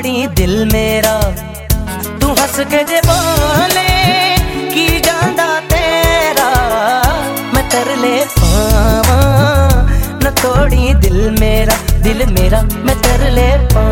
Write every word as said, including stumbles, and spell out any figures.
तोड़ी दिल मेरा, तू हंस के जे बोले की जांदा तेरा, मैं तरले पावां न तोड़ी दिल मेरा, दिल मेरा मैं तरले पावां।